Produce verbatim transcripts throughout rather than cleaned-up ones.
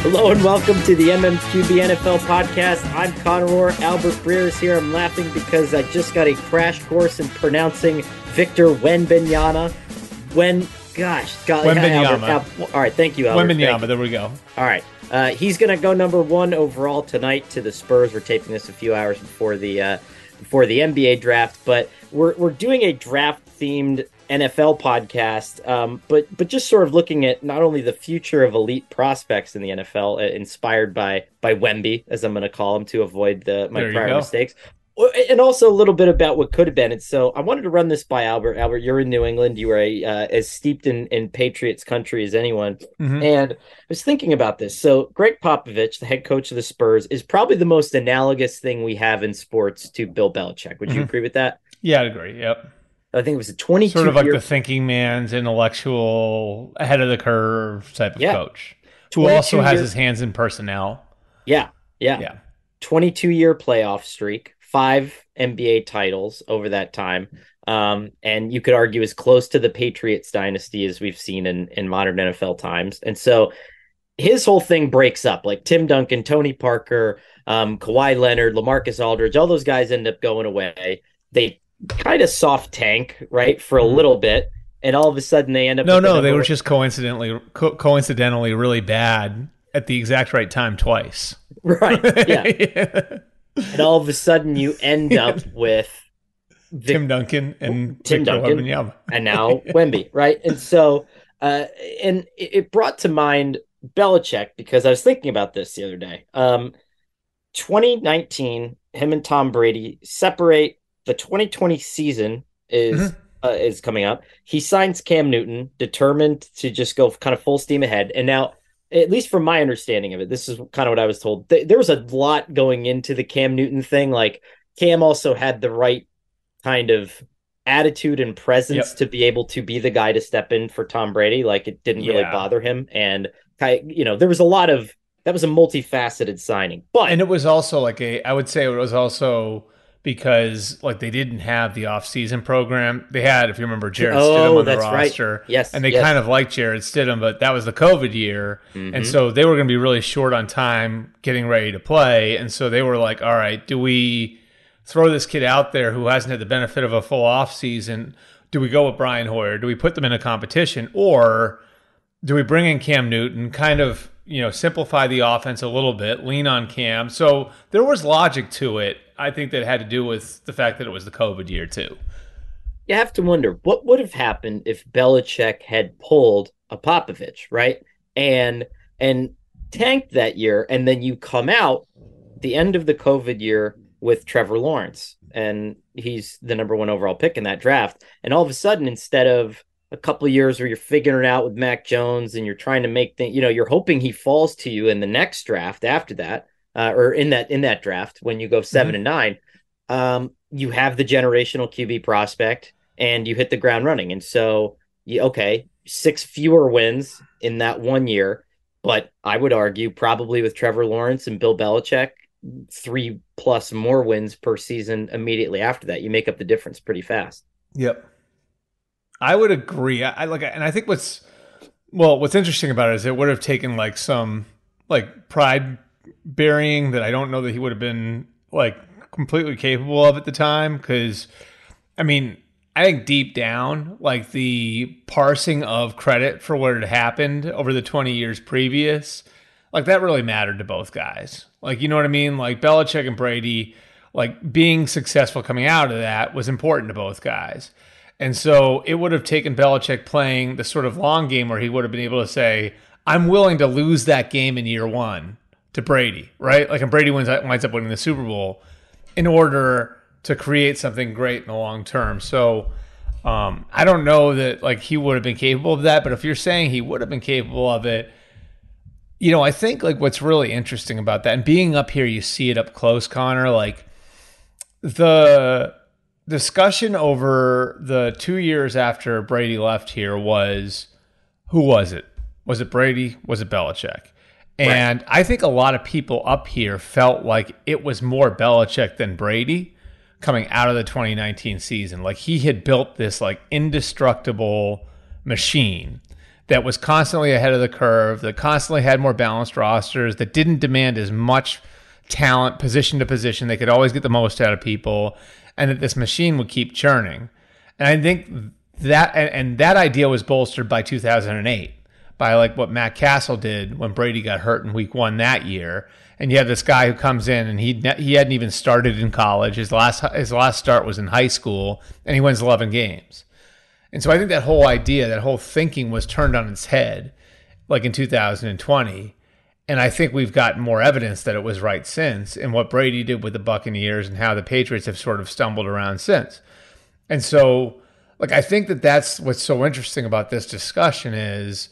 Hello and welcome to the M M Q B N F L podcast. I'm Connor Orr. Albert Breer is here. I'm laughing because I just got a crash course in pronouncing Victor Wembanyama. When, gosh, golly, Wembanyama. Albert, all right, thank you, Albert. Wembanyama, there we go. All right, uh, he's going to go number one overall tonight to the Spurs. We're taping this a few hours before the uh, before the N B A draft, but we're we're doing a draft themed N F L podcast, um, but but just sort of looking at not only the future of elite prospects in the N F L, uh, inspired by by Wemby, as I'm going to call him to avoid the my There you prior go. mistakes, and also a little bit about what could have been. And so I wanted to run this by Albert. Albert, you're in New England. You are a, uh, as steeped in, in Patriots country as anyone. Mm-hmm. And I was thinking about this. So Greg Popovich, the head coach of the Spurs, is probably the most analogous thing we have in sports to Bill Belichick. Would you Mm-hmm. agree with that? Yeah, I'd agree. Yep. I think it was a twenty-two Sort of like year, the thinking man's intellectual, ahead of the curve type of Yeah. coach who also has year- his hands in personnel. Yeah, yeah. Yeah. twenty-two year playoff streak, five N B A titles over that time. Um, and you could argue as close to the Patriots dynasty as we've seen in, in modern N F L times. And so his whole thing breaks up. Like Tim Duncan, Tony Parker, um, Kawhi Leonard, LaMarcus Aldridge, all those guys end up going away. They kind of soft tank, right, for a little bit. And all of a sudden they end up... No, with the no, they number- were just coincidentally co- coincidentally really bad at the exact right time twice. Right, yeah. And all of a sudden you end up with... Vic- Tim Duncan and Tim Victor Duncan. Wembanyama. and now Wemby, right? And so, uh, and it, it brought to mind Belichick because I was thinking about this the other day. Um, twenty nineteen, him and Tom Brady separate. The twenty twenty season is Mhm. uh, is coming up. He signs Cam Newton, determined to just go kind of full steam ahead. And now, at least from my understanding of it, this is kind of what I was told. Th- there was a lot going into the Cam Newton thing. Like Cam also had the right kind of attitude and presence Yep. to be able to be the guy to step in for Tom Brady. Like it didn't really Yeah. bother him. And, ki- you know, there was a lot of, that was a multifaceted signing. But And it was also like a, I would say it was also because like they didn't have the off-season program. They had, if you remember, Jared Oh, Stidham on the that's right. roster. Yes, And they yes. kind of liked Jared Stidham, but that was the COVID year. Mhm. And so they were going to be really short on time getting ready to play. And so they were like, all right, do we throw this kid out there who hasn't had the benefit of a full off-season? Do we go with Brian Hoyer? Do we put them in a competition? Or do we bring in Cam Newton, kind of, you know, simplify the offense a little bit, lean on Cam? So there was logic to it. I think that had to do with the fact that it was the COVID year too. you have to wonder what would have happened if Belichick had pulled a Popovich, right? And and tanked that year, and then you come out the end of the COVID year with Trevor Lawrence, and he's the number one overall pick in that draft. And all of a sudden, instead of a couple of years where you're figuring it out with Mac Jones and you're trying to make things, you know, you're hoping he falls to you in the next draft after that, uh, or in that in that draft when you go seven Mhm. and nine. Um, you have the generational Q B prospect, and you hit the ground running. And so, you, okay, six fewer wins in that one year, but I would argue probably with Trevor Lawrence and Bill Belichick, three plus more wins per season immediately after that. You make up the difference pretty fast. Yep. I would agree. I, I like, and I think what's well, what's interesting about it is it would have taken like some like pride burying that I don't know that he would have been like completely capable of at the time. Because, I mean, I think deep down, like the parsing of credit for what had happened over the twenty years previous, like that really mattered to both guys. Like, you know what I mean? Like Belichick and Brady, like being successful coming out of that was important to both guys. And so it would have taken Belichick playing the sort of long game where he would have been able to say, I'm willing to lose that game in year one to Brady, right? Like, and Brady wins, winds up winning the Super Bowl in order to create something great in the long term. So um, I don't know that like he would have been capable of that, but if you're saying he would have been capable of it, you know, I think like what's really interesting about that, and being up here, you see it up close, Connor, like the discussion over the two years after Brady left here was, who was it? Was it Brady? Was it Belichick? And right. I think a lot of people up here felt like it was more Belichick than Brady coming out of the twenty nineteen season. Like he had built this like indestructible machine that was constantly ahead of the curve, that constantly had more balanced rosters, that didn't demand as much talent position to position. They could always get the most out of people, and that this machine would keep churning. And I think that, and, and that idea was bolstered by two thousand eight, by like what Matt Castle did when Brady got hurt in week one that year. And you have this guy who comes in and he he hadn't even started in college. His last his last start was in high school, and he wins eleven games. And so I think that whole idea, that whole thinking was turned on its head, like in two thousand twenty. And I think we've gotten more evidence that it was right since, and what Brady did with the Buccaneers and how the Patriots have sort of stumbled around since. And so, like, I think that that's what's so interesting about this discussion is,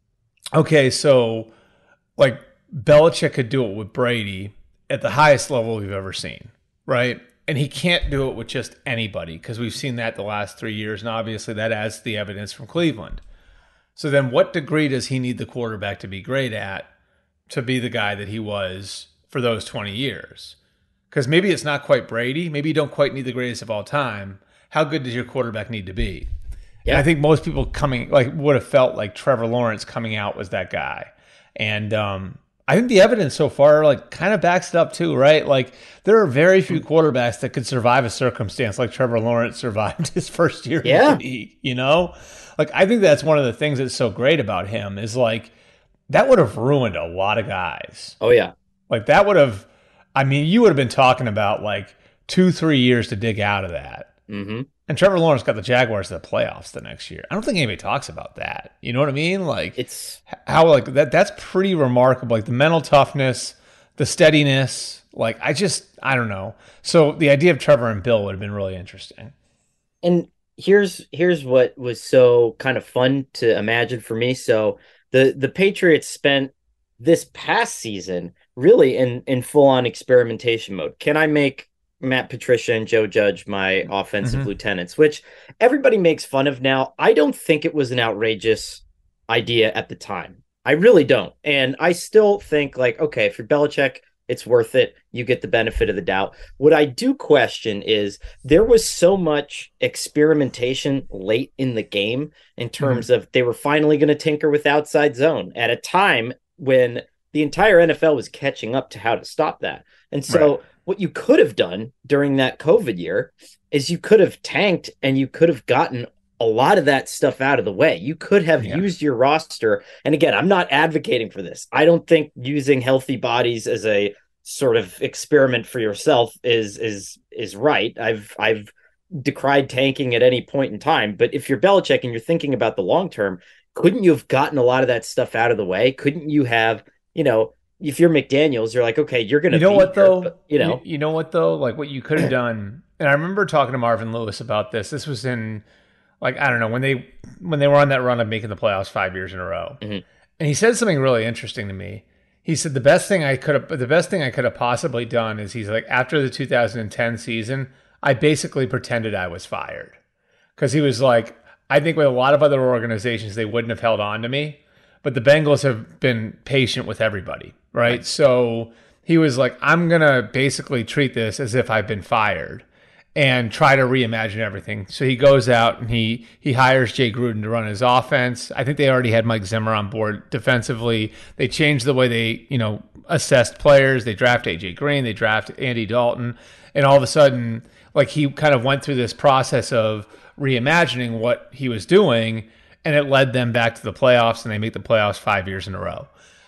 okay, so, like, Belichick could do it with Brady at the highest level we've ever seen, right? And he can't do it with just anybody because we've seen that the last three years, and obviously that adds the evidence from Cleveland. So then what degree does he need the quarterback to be great at to be the guy that he was for those twenty years? Because maybe it's not quite Brady. Maybe you don't quite need the greatest of all time. How good does your quarterback need to be? Yeah. And I think most people coming, like, would have felt like Trevor Lawrence coming out was that guy. And um, I think the evidence so far, like, kind of backs it up too, right? Like, there are very few quarterbacks that could survive a circumstance like Trevor Lawrence survived his first year yeah. in the league, you know? Like, I think that's one of the things that's so great about him is, like, that would have ruined a lot of guys. Oh, yeah. Like, that would have, I mean, you would have been talking about, like, two, three years to dig out of that. Mm-hmm. And Trevor Lawrence got the Jaguars to the playoffs the next year. I don't think anybody talks about that. You know what I mean? Like, it's how, like, that, that's pretty remarkable. Like, the mental toughness, the steadiness. Like, I just, I don't know. So the idea of Trevor and Bill would have been really interesting. And here's, here's what was so kind of fun to imagine for me. So, The the Patriots spent this past season really in, in full-on experimentation mode. Can I make Matt Patricia and Joe Judge my offensive mm-hmm. lieutenants, which everybody makes fun of now? I don't think it was an outrageous idea at the time. I really don't. And I still think, like, okay, for Belichick, it's worth it. You get the benefit of the doubt. What I do question is there was so much experimentation late in the game in terms mm-hmm. of they were finally going to tinker with outside zone at a time when the entire N F L was catching up to how to stop that. And so right. what you could have done during that COVID year is you could have tanked and you could have gotten a lot of that stuff out of the way. You could have yeah. used your roster. And again, I'm not advocating for this. I don't think using healthy bodies as a sort of experiment for yourself is, is, is right. I've, I've decried tanking at any point in time, but if you're Belichick and you're thinking about the long-term, couldn't you have gotten a lot of that stuff out of the way? Couldn't you have, you know, if you're McDaniels, you're like, okay, you're going to, you know what here, though, but, you know, you, you know what though, like what you could have done. And I remember talking to Marvin Lewis about this. This was in, like, I don't know, when they when they were on that run of making the playoffs five years in a row. Mm-hmm. And he said something really interesting to me. He said the best thing I could have the best thing I could have possibly done is he's like, after the two thousand ten season, I basically pretended I was fired. Because he was like, I think with a lot of other organizations, they wouldn't have held on to me. But the Bengals have been patient with everybody, right? right. So he was like, I'm going to basically treat this as if I've been fired and try to reimagine everything. So he goes out and he he hires Jay Gruden to run his offense. I think they already had Mike Zimmer on board defensively. They changed the way they, you know, assessed players. They draft A J Green, they draft Andy Dalton, and all of a sudden, like, he kind of went through this process of reimagining what he was doing, and it led them back to the playoffs, and they make the playoffs five years in a row.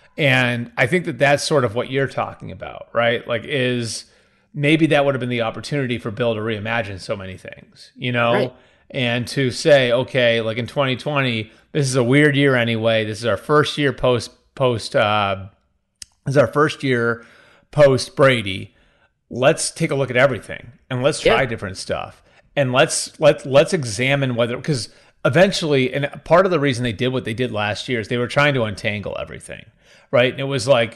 And I think that that's sort of what you're talking about, right? Like, is maybe that would have been the opportunity for Bill to reimagine so many things, you know, right. and to say, okay, like in twenty twenty, this is a weird year anyway. This is our first year post post. Uh, this is our first year post Brady. Let's take a look at everything and let's try yeah. different stuff, and let's let let's examine whether, because eventually, and part of the reason they did what they did last year is they were trying to untangle everything, right? And it was like,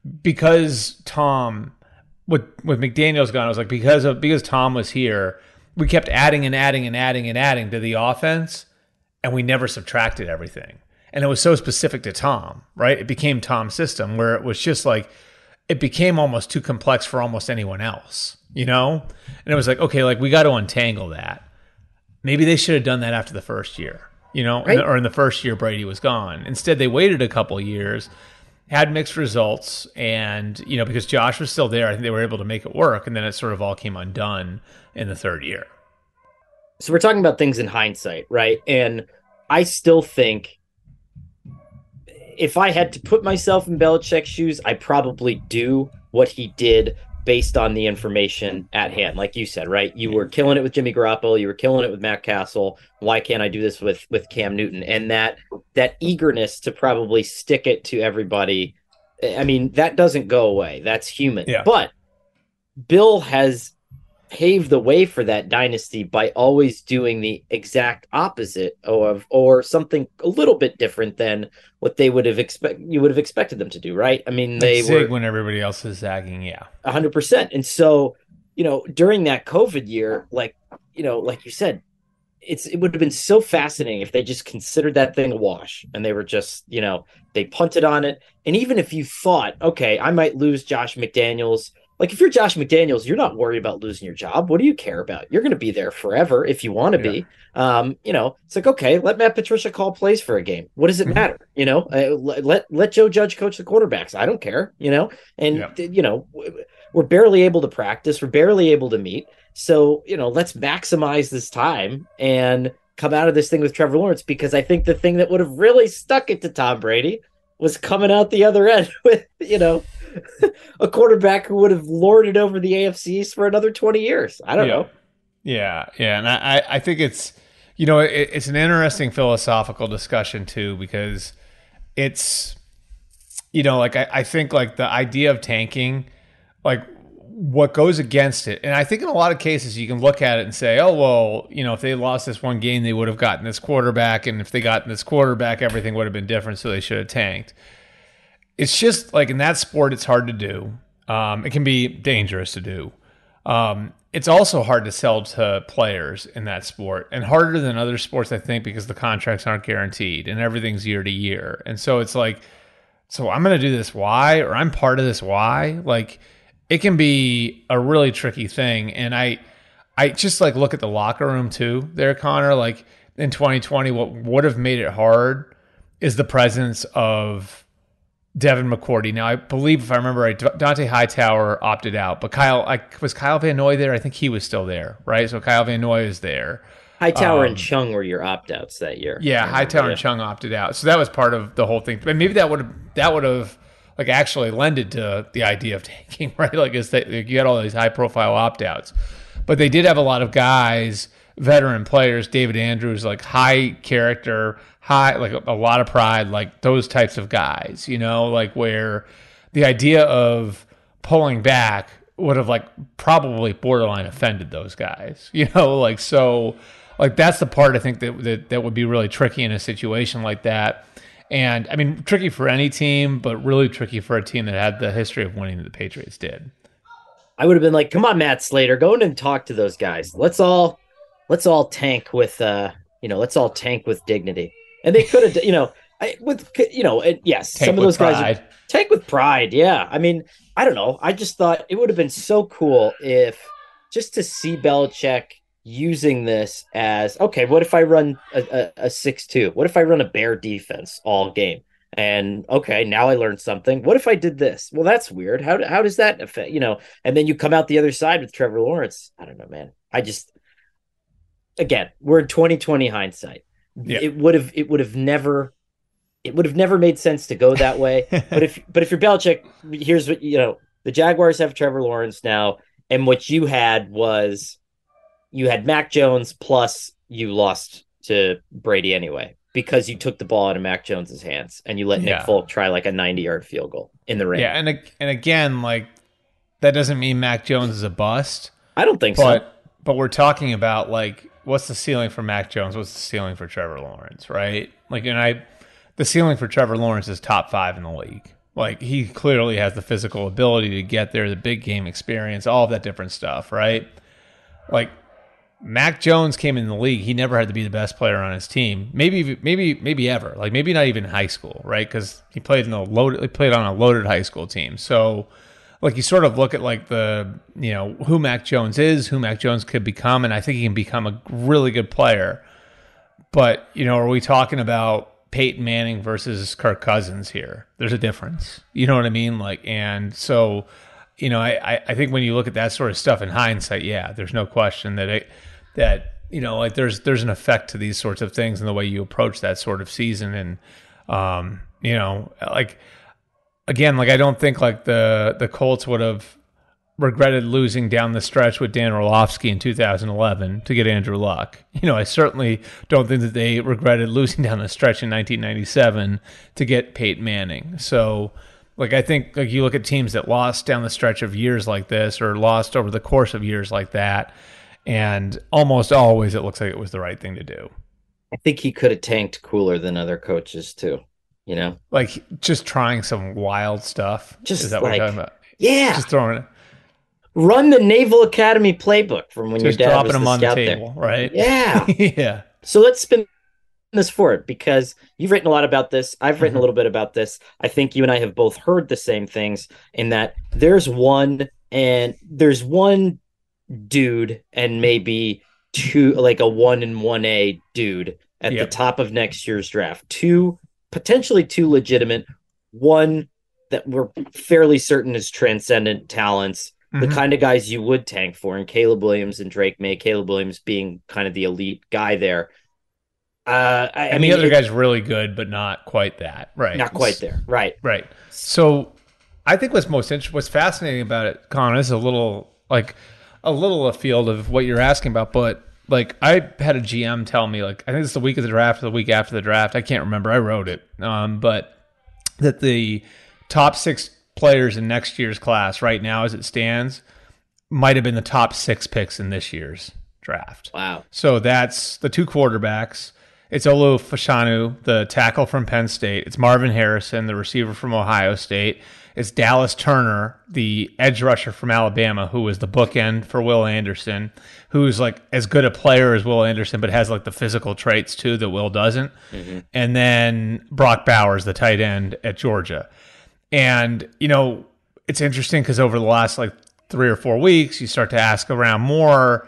because Tom. With with McDaniels gone, I was like, because of because Tom was here, we kept adding and adding and adding and adding to the offense, and we never subtracted everything. And it was so specific to Tom, right? It became Tom's system, where it was just like, it became almost too complex for almost anyone else, you know? And it was like, okay, like, we got to untangle that. Maybe they should have done that after the first year. you know, in Right. the, or in the first year Brady was gone. Instead, they waited a couple of years, had mixed results, and, you know, because Josh was still there, I think they were able to make it work, and then it sort of all came undone in the third year. So we're talking about things in hindsight, right? And I still think if I had to put myself in Belichick's shoes, I probably do what he did based on the information at hand. Like you said, right? You were killing it with Jimmy Garoppolo, you were killing it with Matt Castle. Why can't I do this with with Cam Newton? And that that eagerness to probably stick it to everybody, I mean, that doesn't go away. That's human. Yeah. But Bill has paved the way for that dynasty by always doing the exact opposite of, or something a little bit different than what they would have expect you would have expected them to do, right? I mean, they like zig were when everybody else is zagging, yeah, a hundred percent. And so, you know, during that COVID year, like you know, like you said, it's it would have been so fascinating if they just considered that thing a wash and they were just, you know, they punted on it. And even if you thought, okay, I might lose Josh McDaniels. Like, if you're Josh McDaniels, you're not worried about losing your job. What do you care about? You're going to be there forever if you want to yeah. be. Um, you know, it's like, okay, let Matt Patricia call plays for a game. What does it matter? You know, uh, let let Joe Judge coach the quarterbacks. I don't care. You know, and yeah. you know, we're barely able to practice. We're barely able to meet. So, you know, let's maximize this time and come out of this thing with Trevor Lawrence, because I think the thing that would have really stuck it to Tom Brady was coming out the other end with, you know, a quarterback who would have lorded over the A F C East for another twenty years. I don't yeah. know. Yeah, yeah. And I, I think it's, you know, it, it's an interesting philosophical discussion too, because it's, you know, like I, I think like the idea of tanking, like what goes against it. And I think in a lot of cases you can look at it and say, oh, well, you know, if they lost this one game, they would have gotten this quarterback. And if they got this quarterback, everything would have been different. So they should have tanked. It's just like in that sport, it's hard to do. Um, it can be dangerous to do. Um, it's also hard to sell to players in that sport, and harder than other sports, I think, because the contracts aren't guaranteed and everything's year to year. And so it's like, so I'm going to do this why, or I'm part of this why. Like, it can be a really tricky thing. And I, I just like look at the locker room too there, Connor. Like in twenty twenty, what would have made it hard is the presence of Devin McCourty. Now, I believe, if I remember right, Dante Hightower opted out, but Kyle, I, was Kyle Van Noy there? I think he was still there, right? So Kyle Van Noy is there. Hightower um, and Chung were your opt-outs that year. Yeah, Hightower yeah. and Chung opted out. So that was part of the whole thing. But maybe that would have, that would have like actually lended to the idea of tanking, right? Like, is that like, you had all these high-profile opt-outs. But they did have a lot of guys, veteran players, David Andrews, like high character, high, like a, a lot of pride, like those types of guys, you know, like where the idea of pulling back would have like probably borderline offended those guys, you know, like, so like that's the part I think that, that, that would be really tricky in a situation like that. And I mean, tricky for any team, but really tricky for a team that had the history of winning that the Patriots did. I would have been like, come on, Matt Slater, go in and talk to those guys. Let's all, let's all tank with, uh, you know, let's all tank with dignity. And they could have, you know, I, with, you know, it, yes, tank some of those pride. guys are, tank with pride. Yeah. I mean, I don't know. I just thought it would have been so cool if just to see Belichick using this as, okay, what if I run a, a, a six two? What if I run a bear defense all game? And okay, now I learned something. What if I did this? Well, that's weird. How, how does that affect, you know, and then you come out the other side with Trevor Lawrence. I don't know, man. I just, again, we're in twenty twenty hindsight. Yeah. It would have, it would have never, it would have never made sense to go that way. but if, but if you're Belichick, here's what, you know, the Jaguars have Trevor Lawrence now. And what you had was you had Mac Jones, plus you lost to Brady anyway, because you took the ball out of Mac Jones's hands and you let yeah. Nick Folk try like a ninety yard field goal in the rain. Yeah. And, and again, like that doesn't mean Mac Jones is a bust. I don't think but, so. But we're talking about like, what's the ceiling for Mac Jones? What's the ceiling for Trevor Lawrence, right? Like, and I, the ceiling for Trevor Lawrence is top five in the league. Like, he clearly has the physical ability to get there, the big game experience, all of that different stuff, right? Like, Mac Jones came in the league. He never had to be the best player on his team. Maybe, maybe, maybe ever. Like, maybe not even high school, right? Because he played in a loaded, he played on a loaded high school team. So, like, you sort of look at like the, you know, who Mac Jones is, who Mac Jones could become, and I think he can become a really good player. but, you know, are we talking about Peyton Manning versus Kirk Cousins here? There's a difference. You know what I mean? Like, and so, you know, I, I think when you look at that sort of stuff in hindsight, yeah, there's no question that it, that, you know, like there's, there's an effect to these sorts of things and the way you approach that sort of season. And, um, you know, like, again, like, I don't think like the, the Colts would have regretted losing down the stretch with Dan Orlovsky in two thousand eleven to get Andrew Luck. You know, I certainly don't think that they regretted losing down the stretch in nineteen ninety-seven to get Peyton Manning. So, like, I think like you look at teams that lost down the stretch of years like this or lost over the course of years like that, and almost always it looks like it was the right thing to do. I think he could have tanked cooler than other coaches too, you know? Like, just trying some wild stuff. Just Is that like, what you're talking about? Yeah. Just throwing it. Run the Naval Academy playbook from when Just your dad dropping was them the on scout the table, there. right? Yeah. Yeah. So let's spin this forward because you've written a lot about this. I've written Mhm. a little bit about this. I think you and I have both heard the same things in that there's one and there's one dude and maybe two, like a one and one A dude at Yep. the top of next year's draft. Two, potentially two legitimate, one that we're fairly certain is transcendent talents. The Mhm. kind of guys you would tank for, and Caleb Williams and Drake May. Caleb Williams being kind of the elite guy there. Uh, I, I And mean, the other it- guy's really good, but not quite that. Right. not quite there, right? Right. So I think what's most interesting, what's fascinating about it, Connor, is a little like a little afield of what you're asking about. But like, I had a G M tell me, like, I think it's the week of the draft or the week after the draft. I can't remember. I wrote it. Um, but that the top six players in next year's class right now, as it stands, might have been the top six picks in this year's draft. Wow. So that's the two quarterbacks. It's Olu Fashanu, the tackle from Penn State. It's Marvin Harrison, the receiver from Ohio State. It's Dallas Turner, the edge rusher from Alabama, who was the bookend for Will Anderson, who's like as good a player as Will Anderson, but has like the physical traits too that Will doesn't. Mm-hmm. And then Brock Bowers, the tight end at Georgia. And, you know, it's interesting because over the last like three or four weeks, you start to ask around more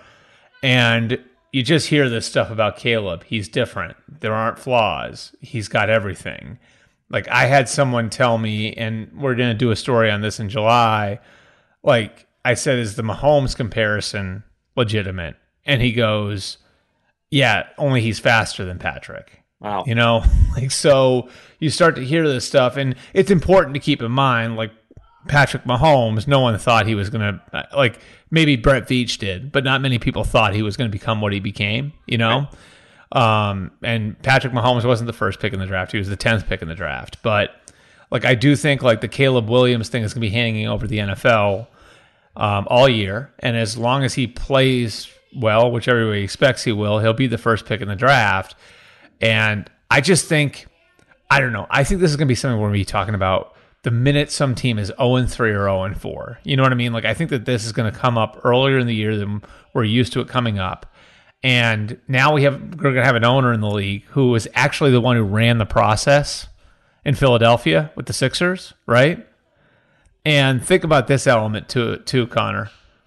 and you just hear this stuff about Caleb. He's different. There aren't flaws. He's got everything. Like, I had someone tell me, and we're going to do a story on this in July, like I said, is the Mahomes comparison legitimate? And he goes, yeah, only he's faster than Patrick. Wow. You know, like, so you start to hear this stuff, and it's important to keep in mind, like, Patrick Mahomes, no one thought he was going to, like, maybe Brett Veach did, but not many people thought he was going to become what he became, you know? Right. Um, and Patrick Mahomes wasn't the first pick in the draft. He was the tenth pick in the draft. But, like, I do think, like, the Caleb Williams thing is going to be hanging over the N F L um, all year. And as long as he plays well, which everybody expects he will, he'll be the first pick in the draft. And I just think, I don't know, I think this is going to be something we're going to be talking about the minute some team is oh and three or oh and four. You know what I mean? Like, I think that this is going to come up earlier in the year than we're used to it coming up. And now we have, we're going to have an owner in the league who was actually the one who ran the process in Philadelphia with the Sixers, right? And think about this element to it too, Connor.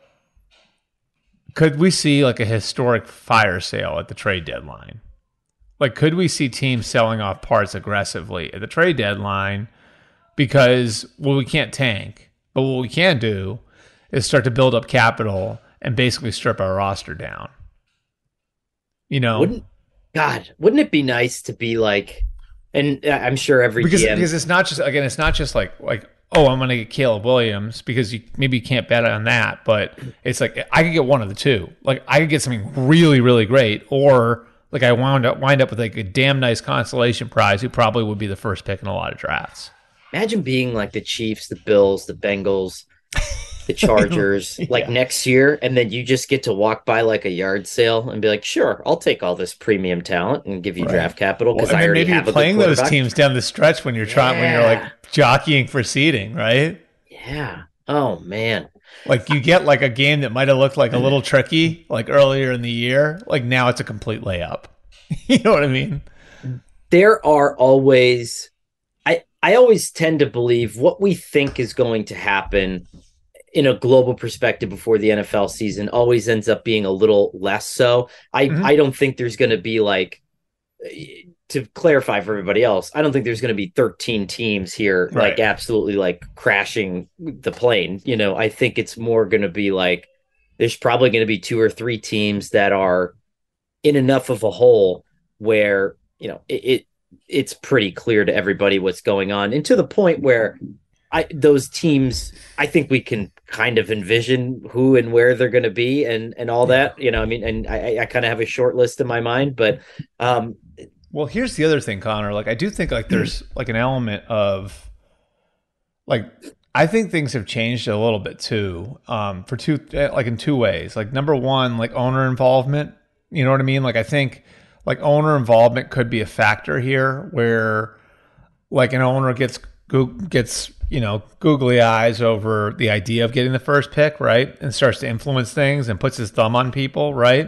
Could we see like a historic fire sale at the trade deadline? Like, could we see teams selling off parts aggressively at the trade deadline? Because, well, we can't tank, but what we can do is start to build up capital and basically strip our roster down. You know, wouldn't God, wouldn't it be nice to be like, and I'm sure every because G M, because it's not just again, it's not just like like oh, I'm going to get Caleb Williams because you maybe you can't bet on that, but it's like I could get one of the two. Like I could get something really really great, or like I wound up wind up with like a damn nice consolation prize who probably would be the first pick in a lot of drafts. Imagine being like the Chiefs, the Bills, the Bengals, the Chargers, yeah. like next year, and then you just get to walk by like a yard sale and be like, "Sure, I'll take all this premium talent and give you right. draft capital because well, I already maybe have you're a playing those teams down the stretch when you're trying yeah. when you're like jockeying for seeding, right? Yeah. Oh man. Like you get like a game that might have looked like a little tricky, like earlier in the year. Like now it's a complete layup. You know what I mean? There are always. I always tend to believe what we think is going to happen in a global perspective before the N F L season always ends up being a little less so. I, mm-hmm. I don't think there's going to be like to clarify for everybody else, I don't think there's going to be thirteen teams here, like Right. absolutely like crashing the plane. You know, I think it's more going to be like there's probably going to be two or three teams that are in enough of a hole where, you know, it, it it's pretty clear to everybody what's going on, and to the point where I those teams, I think we can kind of envision who and where they're going to be and and all Yeah. that. You know, I mean, and I, I kind of have a short list in my mind, but um, Well, here's the other thing, Connor. Like, I do think like there's like an element of like I think things have changed a little bit too. Um, for two like in two ways. Like number one, like owner involvement. You know what I mean? Like I think like owner involvement could be a factor here, where like an owner gets gets you know googly eyes over the idea of getting the first pick, right, and starts to influence things and puts his thumb on people, right?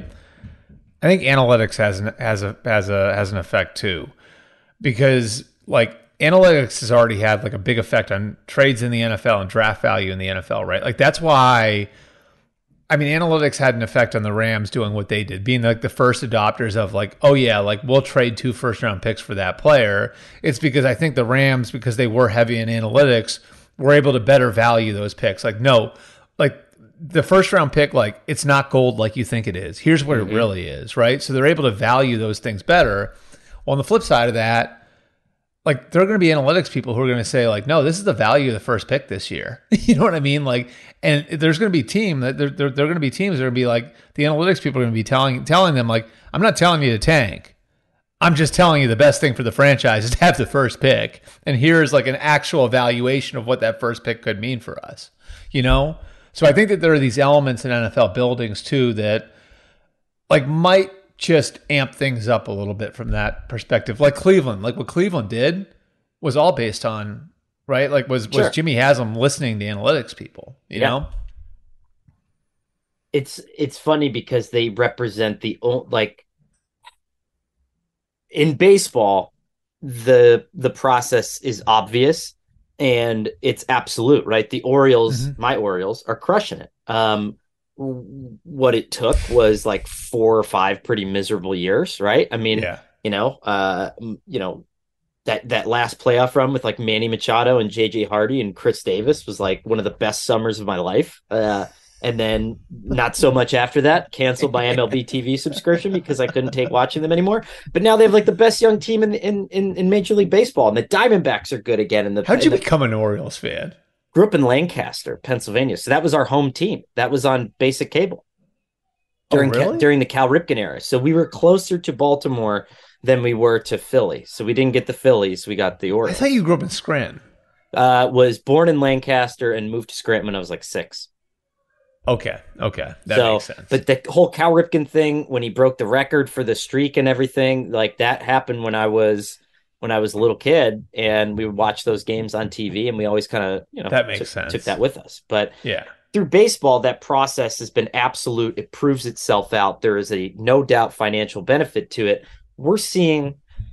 I think analytics has an, has a has a has an effect too, because like analytics has already had like a big effect on trades in the N F L and draft value in the N F L, right? Like that's why. I mean, analytics had an effect on the Rams doing what they did, being like the first adopters of like, oh yeah, like we'll trade two first round picks for that player. It's because I think the Rams, because they were heavy in analytics, were able to better value those picks. Like, no, like the first round pick, like it's not gold like you think it is. Here's what mm-hmm. it really is, right? So they're able to value those things better. Well, on the flip side of that, like there are going to be analytics people who are going to say like, no, this is the value of the first pick this year. You know what I mean? Like, and there's going to be team that there, there, there are going to be teams that are going to be like, the analytics people are going to be telling, telling them like, I'm not telling you to tank. I'm just telling you the best thing for the franchise is to have the first pick. And here's like an actual evaluation of what that first pick could mean for us, you know? So I think that there are these elements in N F L buildings too, that like might just amp things up a little bit from that perspective. Like Cleveland, like what Cleveland did was all based on, right? Like was, sure. was Jimmy Haslam listening to analytics people, you yeah. know? It's, it's funny because they represent the, like in baseball, the, the process is obvious and it's absolute, right? The Orioles, mm-hmm. my Orioles are crushing it. Um, what it took was like four or five pretty miserable years, right? I mean, yeah. you know, uh, you know, that that last playoff run with like Manny Machado and J J Hardy and Chris Davis was like one of the best summers of my life. Uh, and then not so much after that, canceled my M L B T V subscription because I couldn't take watching them anymore. But now they have like the best young team in in in, in Major League Baseball, and the Diamondbacks are good again. And the how'd you the, become an Orioles fan? Grew up in Lancaster, Pennsylvania. So that was our home team. That was on basic cable during oh, really? Ca- during the Cal Ripken era. So we were closer to Baltimore than we were to Philly. So we didn't get the Phillies. We got the Orioles. I thought you grew up in Scranton. Uh, was born in Lancaster and moved to Scranton when I was like six. Okay. Okay. That so, makes sense. But the whole Cal Ripken thing, when he broke the record for the streak and everything, like that happened when I was when I was a little kid, and we would watch those games on T V, and we always kind of, you know, that makes took, sense. took that with us. But yeah, through baseball, that process has been absolute. It proves itself out. There is a no doubt financial benefit to it. We're seeing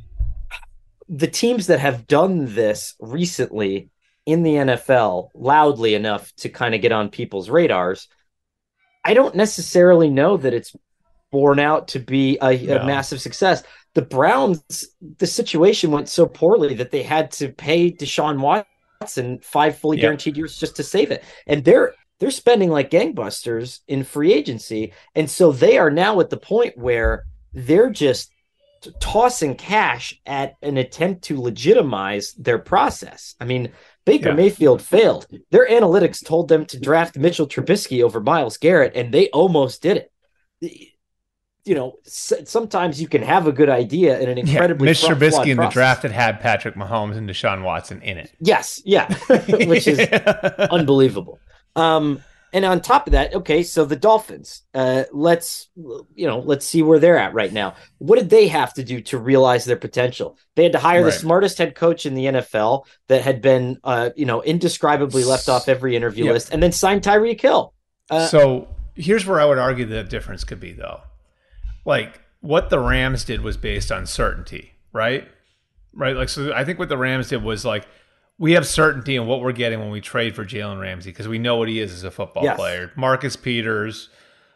the teams that have done this recently in the N F L loudly enough to kind of get on people's radars. I don't necessarily know that it's borne out to be a, no. a massive success. The Browns, the situation went so poorly that they had to pay Deshaun Watson five fully yep. guaranteed years just to save it. And they're they're spending like gangbusters in free agency. And so they are now at the point where they're just t- tossing cash at an attempt to legitimize their process. I mean, Baker yeah. Mayfield failed. Their analytics told them to draft Mitchell Trubisky over Myles Garrett, and they almost did it. You know, sometimes you can have a good idea in an incredibly yeah, Mitch Trubisky in process. The draft that had Patrick Mahomes and Deshaun Watson in it. Yes, yeah, which is yeah. unbelievable. Um, and on top of that, okay, so the Dolphins, uh, let's you know, let's see where they're at right now. What did they have to do to realize their potential? They had to hire right. the smartest head coach in the N F L that had been, uh, you know, indescribably left off every interview yep. list, and then signed Tyreek Hill. Uh, so here's where I would argue the difference could be, though. Like what the Rams did was based on certainty, right? Right. Like, so I think what the Rams did was like, we have certainty in what we're getting when we trade for Jalen Ramsey because we know what he is as a football yes. player. Marcus Peters,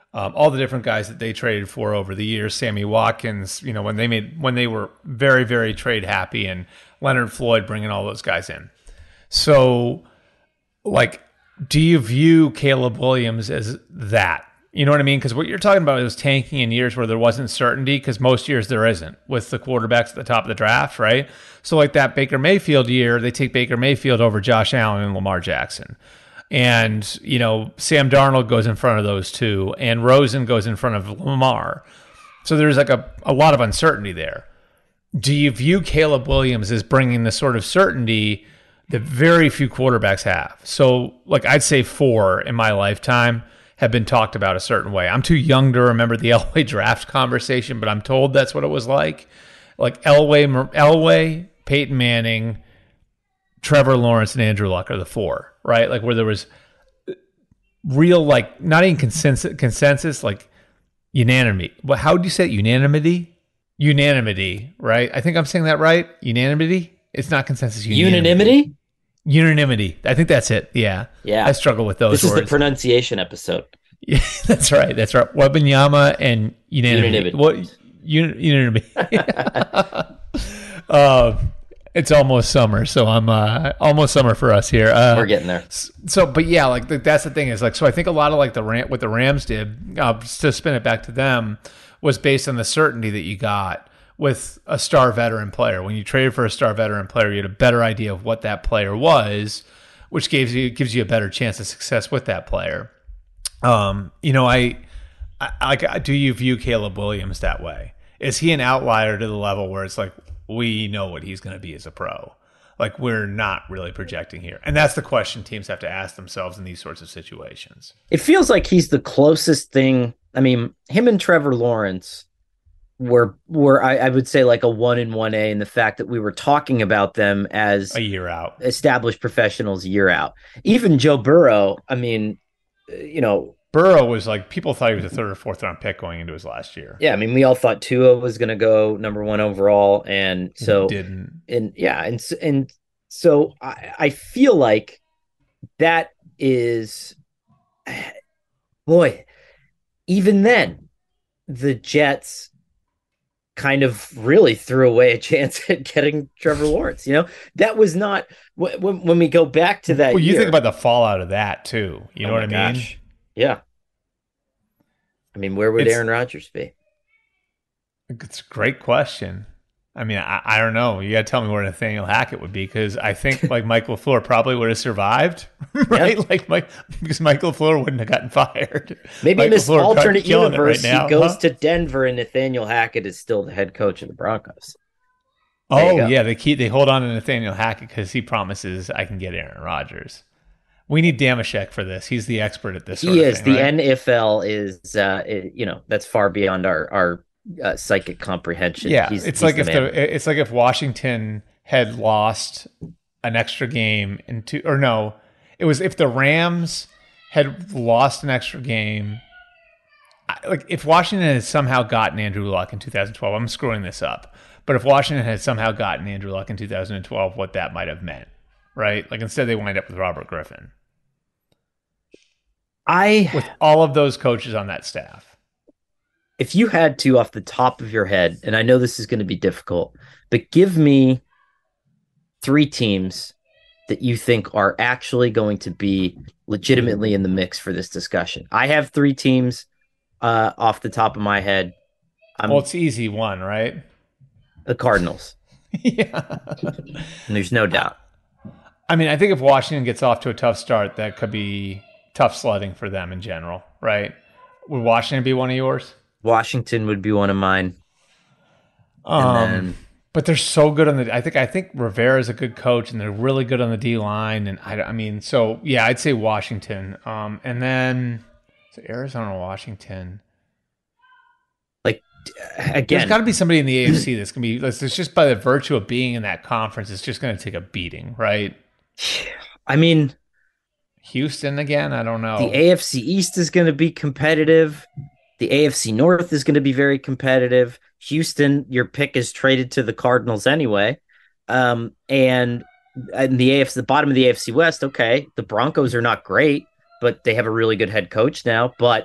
Um, all the different guys that they traded for over the years, Sammy Watkins, you know, when they made when they were very, very trade happy, and Leonard Floyd bringing all those guys in. So, like, do you view Caleb Williams as that? You know what I mean? Because what you're talking about is tanking in years where there wasn't certainty, because most years there isn't with the quarterbacks at the top of the draft, right? So like that Baker Mayfield year, they take Baker Mayfield over Josh Allen and Lamar Jackson. And, you know, Sam Darnold goes in front of those two, and Rosen goes in front of Lamar. So there's like a, a lot of uncertainty there. Do you view Caleb Williams as bringing the sort of certainty that very few quarterbacks have? So like I'd say four in my lifetime have been talked about a certain way. I'm too young to remember the Elway draft conversation, but I'm told that's what it was like. Like Elway, Elway, Peyton Manning, Trevor Lawrence, and Andrew Luck are the four, right? Like where there was real, like not even consensus, consensus like unanimity. Well, how would you say it? Unanimity? Unanimity, right? I think I'm saying that right. Unanimity? It's not consensus. Unanimity? Unanimity. I think that's it. Yeah. Yeah. I struggle with those This is words. the pronunciation episode. Yeah, that's right. That's right. Wembanyama and unanimity. Unanimity. What? Un- unanimity. uh, it's almost summer, so I'm uh, almost summer for us here. Uh, We're getting there. So, but yeah, like that's the thing is like, so I think a lot of like the Ram, what the Rams did, uh, to spin it back to them, was based on the certainty that you got with a star veteran player. When you traded for a star veteran player, you had a better idea of what that player was, which gives you gives you a better chance of success with that player. Um, you know, I, I like. Do you view Caleb Williams that way? Is he an outlier to the level where it's like we know what he's going to be as a pro? Like we're not really projecting here, and that's the question teams have to ask themselves in these sorts of situations. It feels like he's the closest thing. I mean, him and Trevor Lawrence were were I, I would say like a one in one A in the fact that we were talking about them as a year out, established professionals a year out. Even Joe Burrow, I mean, you know, Burrow was like people thought he was a third or fourth round pick going into his last year. Yeah, I mean, we all thought Tua was going to go number one overall, and so he didn't. And yeah, and and so I, I feel like that is, boy, even then, the Jets kind of really threw away a chance at getting Trevor Lawrence. You know, that was not when when we go back to that. Well, you year, think about the fallout of that too. You know oh what I mean? Gosh. Yeah. I mean, where would it's, Aaron Rodgers be? It's a great question. I mean, I, I don't know. You got to tell me where Nathaniel Hackett would be, because I think like Mike LaFleur probably would have survived, right? Yeah. Like Mike, because Mike LaFleur wouldn't have gotten fired. Maybe Mike in this LaFleur alternate universe, right now, he goes huh? to Denver and Nathaniel Hackett is still the head coach of the Broncos. There oh yeah, they keep they hold on to Nathaniel Hackett because he promises I can get Aaron Rodgers. We need Damashek for this. He's the expert at this. Sort he of is. Thing, the right? N F L is, uh, it, you know, that's far beyond our our uh, psychic comprehension. Yeah, he's, it's he's like the if man. the it's like if Washington had lost an extra game into, or no, it was if the Rams had lost an extra game. Like if Washington had somehow gotten Andrew Luck in two thousand twelve, I'm screwing this up. But if Washington had somehow gotten Andrew Luck in two thousand twelve, what that might have meant, right? Like instead they wind up with Robert Griffin. I with all of those coaches on that staff. If you had to, off the top of your head, and I know this is going to be difficult, but give me three teams that you think are actually going to be legitimately in the mix for this discussion. I have three teams uh, off the top of my head. I'm, well, it's easy one, right? The Cardinals. Yeah. And there's no doubt. I mean, I think if Washington gets off to a tough start, that could be tough sledding for them in general, right? Would Washington be one of yours? Washington would be one of mine. Um, then, but they're so good on the. I think I think Rivera is a good coach, and they're really good on the D line. And I, I mean, so yeah, I'd say Washington. Um, and then so Arizona, Washington. Like again, there's got to be somebody in the A F C that's gonna be. It's just by the virtue of being in that conference, it's just going to take a beating, right? I mean. Houston again? I don't know. The A F C East is going to be competitive. The A F C North is going to be very competitive. Houston, your pick is traded to the Cardinals anyway. Um, and, and the A F C, the bottom of the A F C West, okay, the Broncos are not great, but they have a really good head coach now. But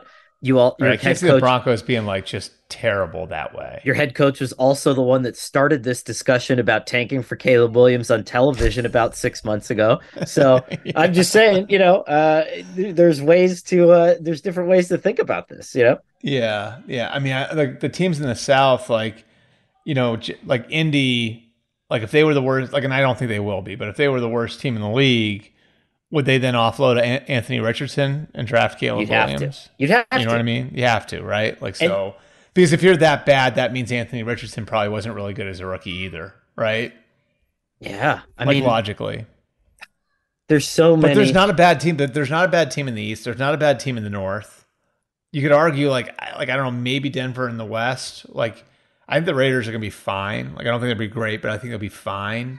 You all, Right? your I can't head see the coach, Broncos being like just terrible that way. your head coach was also the one that started this discussion about tanking for Caleb Williams on television about six months ago. So I'm Yeah. just saying, you know, uh, there's ways to, uh, there's different ways to think about this, you know? Yeah, yeah. I mean, I, like the teams in the South, like you know, j- like Indy, like if they were the worst, like, and I don't think they will be, but if they were the worst team in the league, would they then offload An- Anthony Richardson and draft You'd Caleb have to. Williams? You'd You have know what I to. mean? You have to, right? Like And so, because if you're that bad, that means Anthony Richardson probably wasn't really good as a rookie either, right? yeah, I Like mean, logically. there's so But there's many. not a bad team. But there's not a bad team in the East. There's not a bad team in the North. You could argue like I- like I don't know, maybe Denver in the West. Like I think the Raiders are gonna be fine. Like I don't think they'll be great, but I think they'll be fine.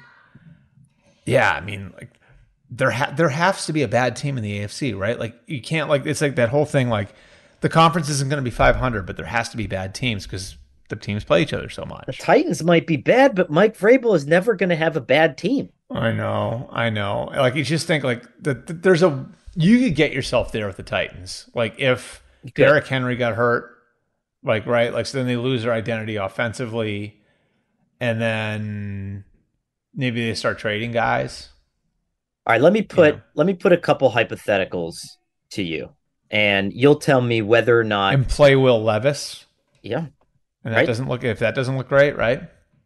Yeah, I mean like there ha- there has to be a bad team in the A F C, right? Like you can't like it's like that whole thing like the conference isn't going to be five hundred, but there has to be bad teams because the teams play each other so The much. Titans might be bad, but Mike Vrabel is never going to have a bad team. I know, I know. Like you just think like the, the, there's a you could get yourself there with the Titans. Like if Derrick Henry got hurt, like right, like so then they lose their identity offensively, and then maybe they start trading guys. All right, let me put Yeah. let me put a couple hypotheticals to you, and you'll tell me whether or not. And play Will Levis, Yeah, and that right. doesn't look if that doesn't look great, right?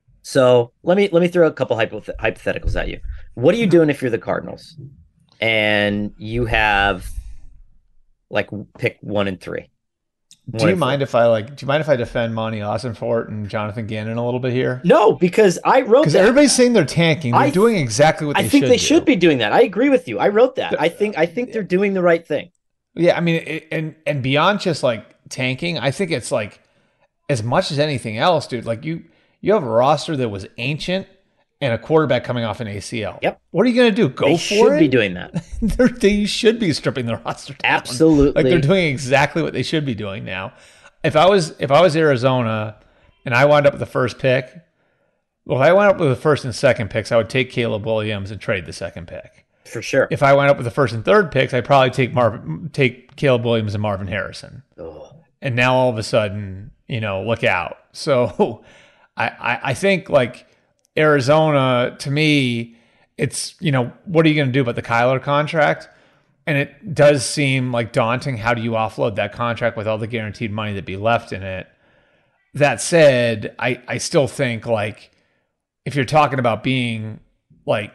So let me let me throw a couple hypoth- hypotheticals at you. What are you doing if you're the Cardinals and you have like pick one and three? Do One you and four. mind if I like? Do you mind if I defend Monty Ossenfort and Jonathan Gannon a little bit here? No, because I wrote Because that. everybody's saying they're tanking. They're I doing exactly what I they think should they do. should be doing that. I agree with you. I wrote that. I think I think they're doing the right thing. Yeah, I mean, it, and and beyond just like tanking, I think it's like as much as anything else, dude. Like you, you have a roster that was ancient and a quarterback coming off an A C L. Yep. What are you going to do? Go They for should it? be doing that. They're, they should be stripping the roster down. Absolutely. Like they're doing exactly what they should be doing now. If I was if I was Arizona and I wound up with the first pick, well, if I wound up with the first and second picks, I would take Caleb Williams and trade the second pick. For sure. If I wound up with the first and third picks, I'd probably take Marvin, take Caleb Williams and Marvin Harrison. Oh. And now all of a sudden, you know, look out. So I, I, I think like Arizona, to me, it's, you know, what are you going to do about the Kyler contract? And it does seem like daunting. How do you offload that contract with all the guaranteed money that be left in it? That said, I, I still think like if you're talking about being like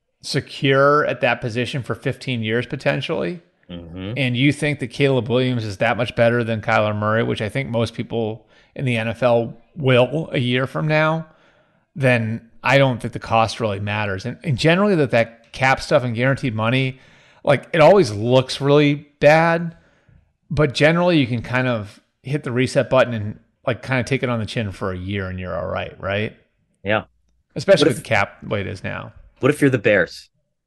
secure at that position for fifteen years potentially, Mm-hmm. and you think that Caleb Williams is that much better than Kyler Murray, which I think most people in the N F L will a year from now, then I don't think the cost really matters. And, and generally that that cap stuff and guaranteed money, like it always looks really bad, but generally you can kind of hit the reset button and like kind of take it on the chin for a year and you're all right, right? Yeah. Especially What with if- the cap the way it is now. What if you're the Bears?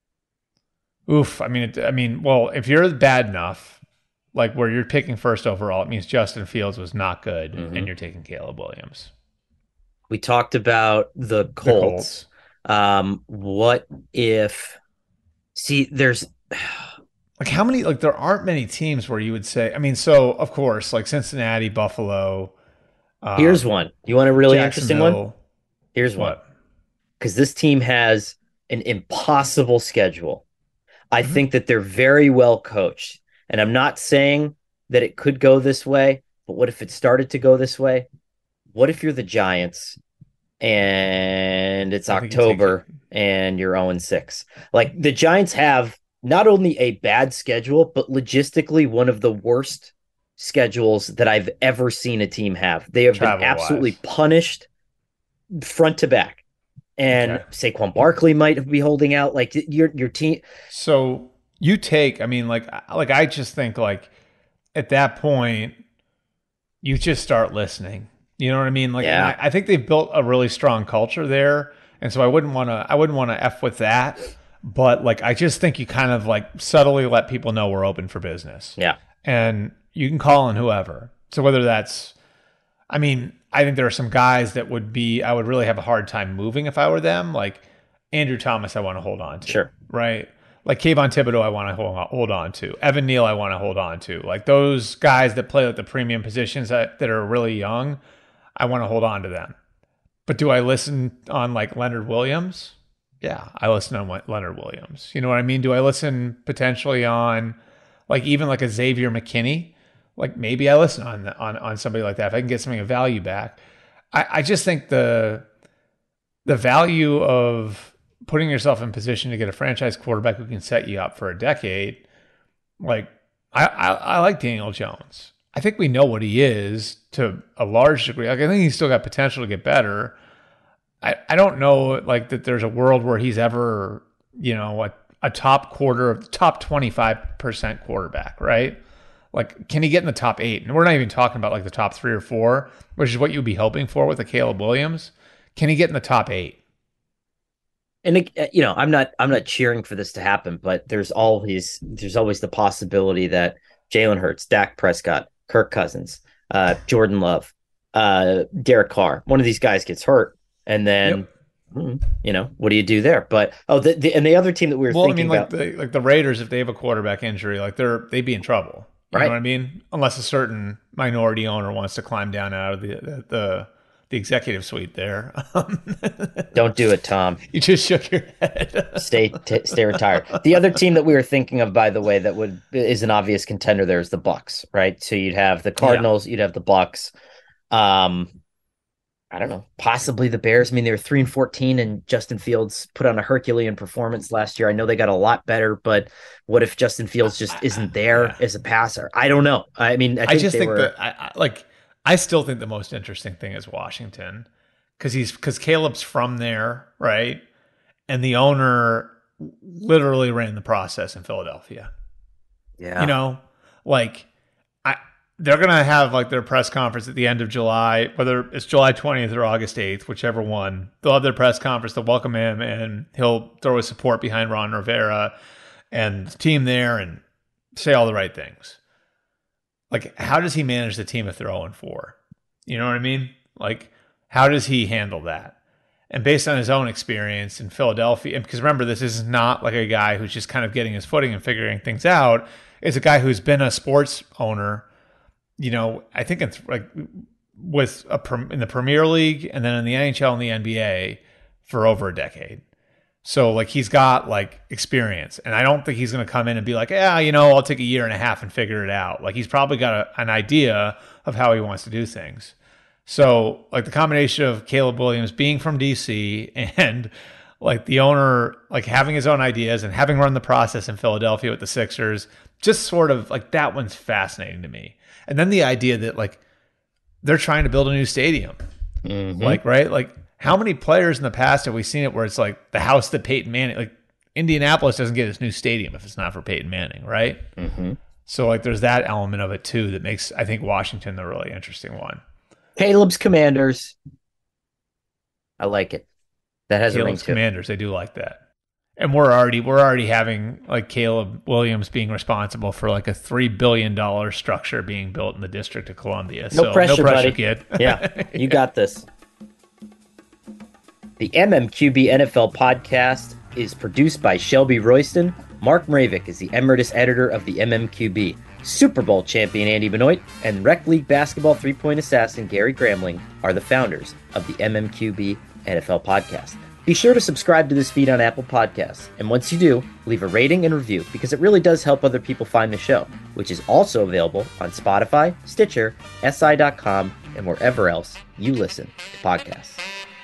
Oof. I mean, it, I mean, well, if you're bad enough, like where you're picking first overall, it means Justin Fields was not good, Mhm. and you're taking Caleb Williams. We talked about the The Colts. Um, what if? See, there's Like how many? Like there aren't many teams where you would say. I mean, so of course, like Cincinnati, Buffalo. Um, here's one. You want a really interesting one? Jacksonville. Here's one. What? Because this team has an impossible schedule. I Mhm. think that they're very well coached. And I'm not saying that it could go this way, but what if it started to go this way? What if you're the Giants and it's I think you take October and you're oh and six? Like the Giants have not only a bad schedule, but logistically one of the worst schedules that I've ever seen a team have. They have been Travel-wise. absolutely punished front to back. And Okay. Saquon Barkley might be holding out. Like your your team, So you take. I mean, like, like I just think like at that point, you just start listening. You know what I mean? Like, Yeah. and I, I think they've built a really strong culture there, and so I wouldn't want to. I wouldn't want to f with that. But like, I just think you kind of like subtly let people know we're open for business. yeah, And you can call in whoever. So whether that's, I mean, I think there are some guys that would be, I would really have a hard time moving if I were them. Like Andrew Thomas, I want to hold on to. Sure. Right. like Kayvon Thibodeau, I want to hold on, hold on to. Evan Neal, I want to hold on to. Like those guys that play like the premium positions that, that are really young, I want to hold on to them. But do I listen on like Leonard Williams? Yeah, I listen on Leonard Williams. You know what I mean? Do I listen potentially on like even like a Xavier McKinney? Like maybe I listen on on on somebody like that if I can get something of value back. I, I just think the the value of putting yourself in position to get a franchise quarterback who can set you up for a decade, like I, I, I like Daniel Jones. I think we know what he is to a large degree. Like I think he's still got potential to get better. I, I don't know like that there's a world where he's ever, you know, a, a top quarter, top twenty-five percent quarterback, right? Like, can he get in the top eight? And we're not even talking about like the top three or four, which is what you'd be hoping for with a Caleb Williams. Can he get in the top eight? And you know, I'm not I'm not cheering for this to happen, but there's always there's always the possibility that Jalen Hurts, Dak Prescott, Kirk Cousins, uh, Jordan Love, uh, Derek Carr, one of these guys gets hurt, and then yep. you know, what do you do there? But oh, the, the and the other team that we were well, thinking I mean, like about, the like the Raiders, if they have a quarterback injury, like they're they'd be in trouble. You right? know what I mean? Unless a certain minority owner wants to climb down out of the the, the the executive suite there. Don't do it, Tom. You just shook your head. stay t- stay retired. The other team that we were thinking of, by the way, that would is an obvious contender there is the Bucks, right? So you'd have the Cardinals, yeah. you'd have the Bucks. Um, I don't know, possibly the Bears. I mean, they were three and fourteen, and Justin Fields put on a Herculean performance last year. I know they got a lot better, but what if Justin Fields just isn't there yeah. as a passer? I don't know. I mean, I, think I just they think were... that I, I like. I still think the most interesting thing is Washington, because he's because Caleb's from there, right? And the owner literally ran the process in Philadelphia. Yeah, you know, like I they're gonna have like their press conference at the end of July, whether it's July twentieth or August eighth, whichever one. They'll have their press conference to welcome him, and he'll throw his support behind Ron Rivera and the team there, and say all the right things. Like, how does he manage the team if they're oh and four? You know what I mean? Like, how does he handle that? And based on his own experience in Philadelphia, because remember, this is not like a guy who's just kind of getting his footing and figuring things out. It's a guy who's been a sports owner, you know, I think it's like with a in the Premier League and then in the N H L and the N B A for over a decade. So, like, he's got, like, experience. And I don't think he's going to come in and be like, yeah, you know, I'll take a year and a half and figure it out. Like, he's probably got a, an idea of how he wants to do things. So, like, the combination of Caleb Williams being from D C and, like, the owner, like, having his own ideas and having run the process in Philadelphia with the Sixers, just sort of, like, that one's fascinating to me. And then the idea that, like, they're trying to build a new stadium. Mm-hmm. Like, right? Like, how many players in the past have we seen it where it's like the house that Peyton Manning, like Indianapolis doesn't get its new stadium if it's not for Peyton Manning, right? Mm-hmm. So like there's that element of it too that makes, I think, Washington the really interesting one. Caleb's Commanders. I like it. That has Caleb's a ring to Commanders. They do like that. And we're already we're already having like Caleb Williams being responsible for like a three billion dollars structure being built in the District of Columbia. No so pressure, no pressure, buddy. Kid. Yeah, you got this. The M M Q B N F L podcast is produced by Shelby Royston. Mark Mravik is the emeritus editor of the M M Q B. Super Bowl champion Andy Benoit and Rec League basketball three-point assassin Gary Gramling are the founders of the M M Q B N F L podcast. Be sure to subscribe to this feed on Apple Podcasts, and once you do, leave a rating and review because it really does help other people find the show, which is also available on Spotify, Stitcher, S I dot com, and wherever else you listen to podcasts.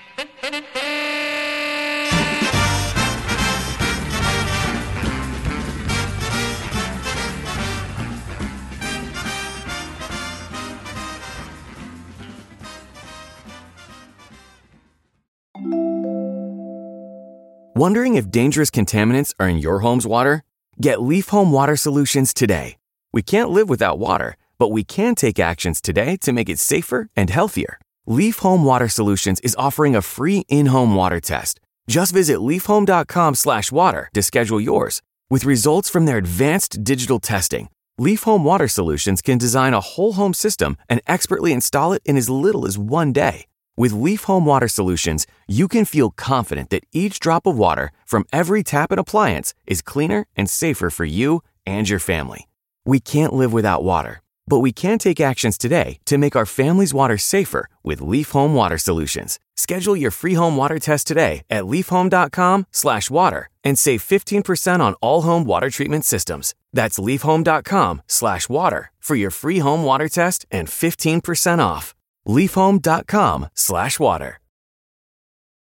Wondering if dangerous contaminants are in your home's water? Get Leaf Home Water Solutions today. We can't live without water, but we can take actions today to make it safer and healthier. Leaf Home Water Solutions is offering a free in-home water test. Just visit leafhome.com slash water to schedule yours. With results from their advanced digital testing, Leaf Home Water Solutions can design a whole home system and expertly install it in as little as one day. With Leaf Home Water Solutions, you can feel confident that each drop of water from every tap and appliance is cleaner and safer for you and your family. We can't live without water, but we can take actions today to make our family's water safer with Leaf Home Water Solutions. Schedule your free home water test today at leafhome.com slash water and save fifteen percent on all home water treatment systems. That's leafhome.com slash water for your free home water test and fifteen percent off. leafhome.com slash water.